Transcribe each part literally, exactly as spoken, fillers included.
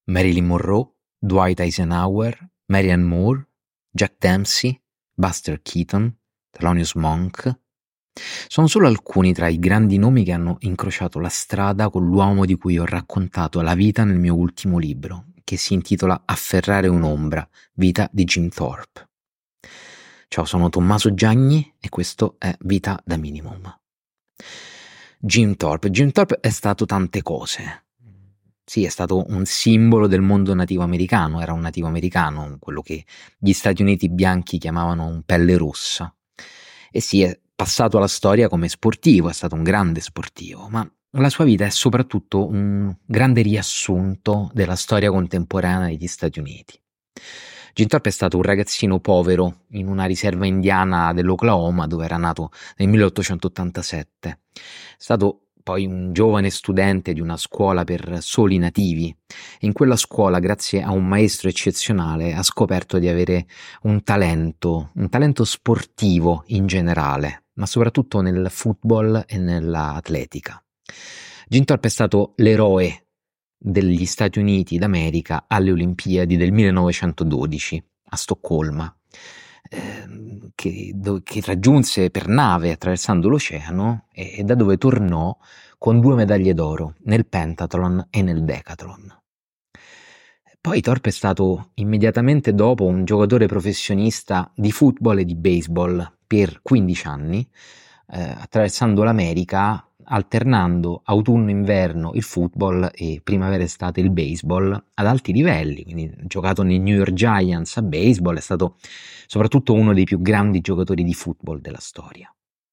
Marilyn Monroe, Dwight Eisenhower, Marianne Moore, Jack Dempsey, Buster Keaton, Thelonious Monk. Sono solo alcuni tra i grandi nomi che hanno incrociato la strada con l'uomo di cui ho raccontato la vita nel mio ultimo libro, che si intitola Afferrare un'ombra, vita di Jim Thorpe. Ciao, sono Tommaso Giagni e questo è Vita da Minimum. Jim Thorpe. Jim Thorpe è stato tante cose. Sì, è stato un simbolo del mondo nativo americano, era un nativo americano, quello che gli Stati Uniti bianchi chiamavano un pelle rossa. E sì, è passato alla storia come sportivo, è stato un grande sportivo, ma la sua vita è soprattutto un grande riassunto della storia contemporanea degli Stati Uniti. Jim Thorpe è stato un ragazzino povero in una riserva indiana dell'Oklahoma, dove era nato nel milleottocentottantasette. È stato poi un giovane studente di una scuola per soli nativi e in quella scuola, grazie a un maestro eccezionale, ha scoperto di avere un talento, un talento sportivo in generale, ma soprattutto nel football e nell'atletica. Jim Thorpe è stato l'eroe degli Stati Uniti d'America alle Olimpiadi del millenovecentododici a Stoccolma, eh, che, do, che raggiunse per nave attraversando l'oceano e, e da dove tornò con due medaglie d'oro nel pentathlon e nel decathlon. Poi Thorpe è stato immediatamente dopo un giocatore professionista di football e di baseball per quindici anni, eh, attraversando l'America, alternando autunno-inverno il football e primavera-estate il baseball ad alti livelli. Quindi ha giocato nei New York Giants a baseball, è stato soprattutto uno dei più grandi giocatori di football della storia.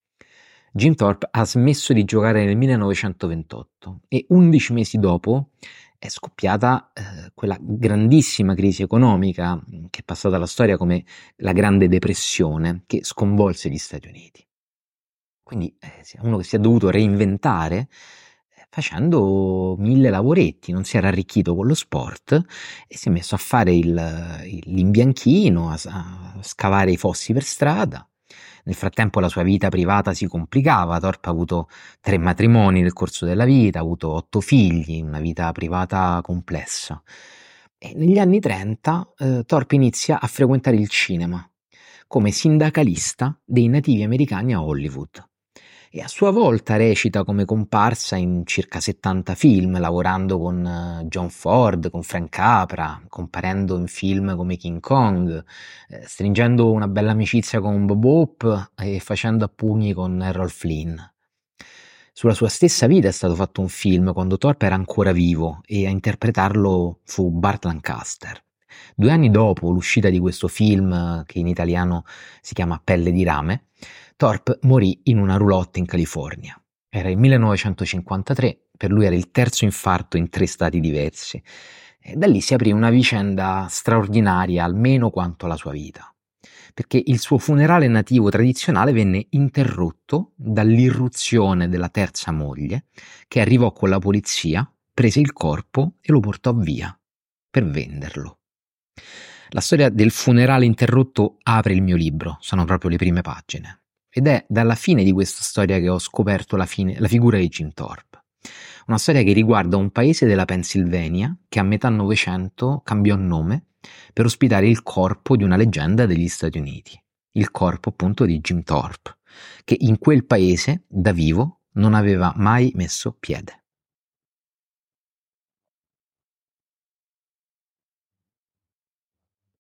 Jim Thorpe ha smesso di giocare nel millenovecentoventotto e undici mesi dopo è scoppiata eh, quella grandissima crisi economica che è passata alla storia come la Grande Depressione, che sconvolse gli Stati Uniti. Quindi eh, uno che si è dovuto reinventare eh, facendo mille lavoretti, non si era arricchito con lo sport e si è messo a fare il, il, l'imbianchino, a, a scavare i fossi per strada. Nel frattempo la sua vita privata si complicava. Thorpe ha avuto tre matrimoni nel corso della vita, ha avuto otto figli, una vita privata complessa. E negli anni trenta eh, Thorpe inizia a frequentare il cinema come sindacalista dei nativi americani a Hollywood. E a sua volta recita come comparsa in circa settanta film, lavorando con John Ford, con Frank Capra, comparendo in film come King Kong, eh, stringendo una bella amicizia con Bob Hope e facendo a pugni con Errol Flynn. Sulla sua stessa vita è stato fatto un film quando Thorpe era ancora vivo e a interpretarlo fu Burt Lancaster. Due anni dopo l'uscita di questo film, che in italiano si chiama Pelle di rame, Thorpe morì in una roulotte in California. Era il millenovecentocinquantatré, per lui era il terzo infarto in tre stati diversi. E da lì si aprì una vicenda straordinaria, almeno quanto la sua vita, perché il suo funerale nativo tradizionale venne interrotto dall'irruzione della terza moglie, che arrivò con la polizia, prese il corpo e lo portò via per venderlo. La storia del funerale interrotto apre il mio libro, sono proprio le prime pagine. Ed è dalla fine di questa storia che ho scoperto la, fine, la figura di Jim Thorpe. Una storia che riguarda un paese della Pennsylvania che a metà Novecento cambiò nome per ospitare il corpo di una leggenda degli Stati Uniti. Il corpo appunto di Jim Thorpe, che in quel paese, da vivo, non aveva mai messo piede.